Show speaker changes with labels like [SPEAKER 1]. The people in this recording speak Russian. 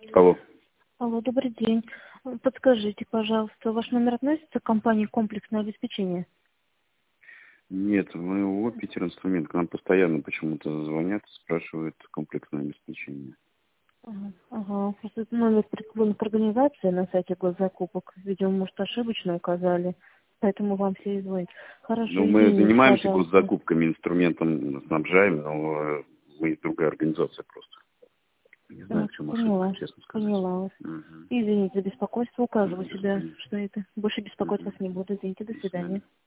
[SPEAKER 1] Алло.
[SPEAKER 2] Алло, добрый день. Подскажите, пожалуйста, ваш номер относится к компании «Комплексное обеспечение»?
[SPEAKER 1] Нет, мы ООО «Питер Инструмент». К нам постоянно почему-то звонят, спрашивают комплексное обеспечение.
[SPEAKER 2] Ага. Просто это номер прикреплен к организации на сайте госзакупок. Видимо, может, ошибочно указали. Поэтому вам все и звонят. Хорошо,
[SPEAKER 1] Ну, мы
[SPEAKER 2] извините,
[SPEAKER 1] занимаемся
[SPEAKER 2] пожалуйста.
[SPEAKER 1] госзакупками, инструментом снабжаем, но мы другая организация просто. Не знаю, в чем ошибка,
[SPEAKER 2] Поняла,
[SPEAKER 1] честно сказать.
[SPEAKER 2] поняла вас.
[SPEAKER 1] Угу.
[SPEAKER 2] Извините за беспокойство, указываю
[SPEAKER 1] До
[SPEAKER 2] себя,
[SPEAKER 1] свидания.
[SPEAKER 2] что это. Больше беспокоить
[SPEAKER 1] Угу.
[SPEAKER 2] вас не буду. Извините, до
[SPEAKER 1] До
[SPEAKER 2] свидания.
[SPEAKER 1] свидания.